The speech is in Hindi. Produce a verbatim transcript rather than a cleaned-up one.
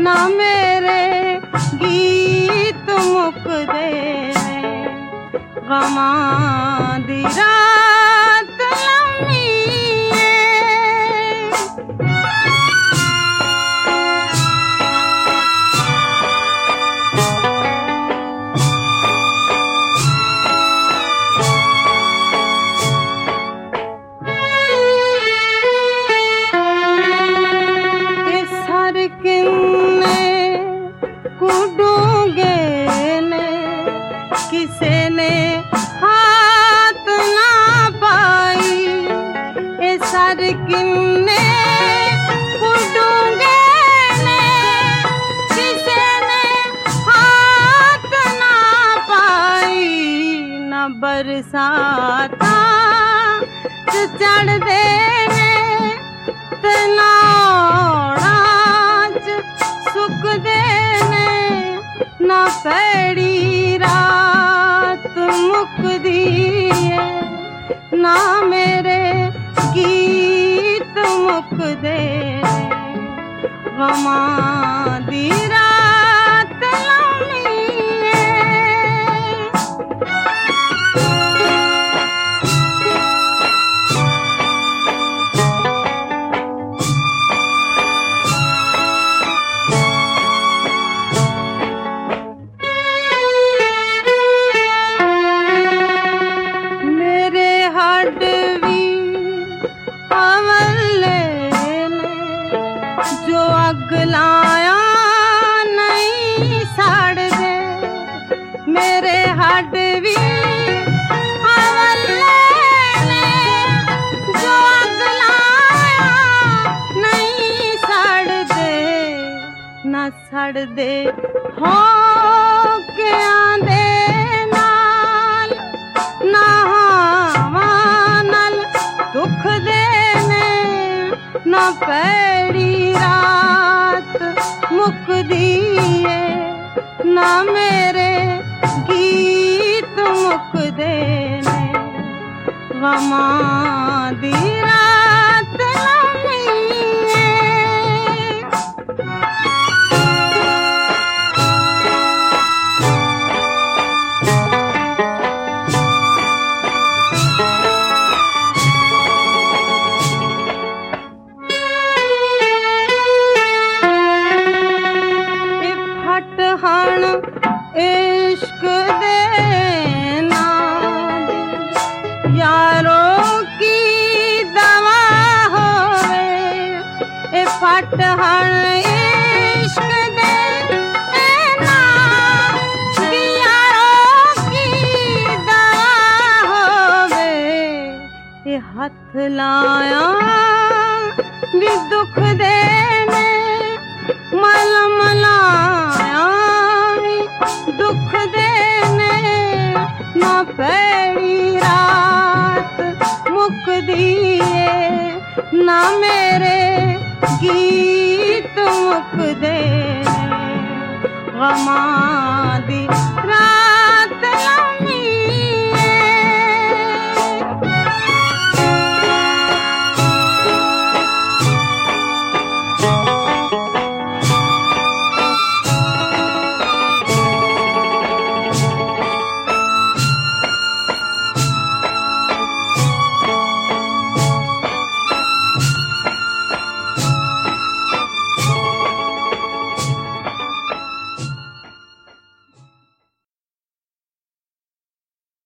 ना मेरे गीत मुकदे गमां दी रात लम्मी किसे ने हाथ ना पाई ए सर किन्ने कुडूंगे ने किसे ने हाथ ना पाई न बरसाता चढ़ दे ने ते नाड़ा च सुक दे ने ना पैड़ी मुकदी है ना मेरे गीत मुकदे गमां दी रात लम्मी जो अग लाया नहीं साड़ दे मेरे हड भी अवले ने जो अग लाया नहीं साड़ दे न सड़ दे हो के आंदे नाल ना हवा नाल दुख दे ने ना पैड़ी मुकदी है ना मेरे गीत मुकदे ने गमां दी रात लम्मी हण इश्क दे नाम यारों की दवा होवे ए फट हण इश्क दे नाम यारों की दवा होवे ए हथ लाया भी दुख देने मलम लाया दुख देने ना पैड़ी रात मुकदी है ना मेरे गीत मुकदे गमां दी रात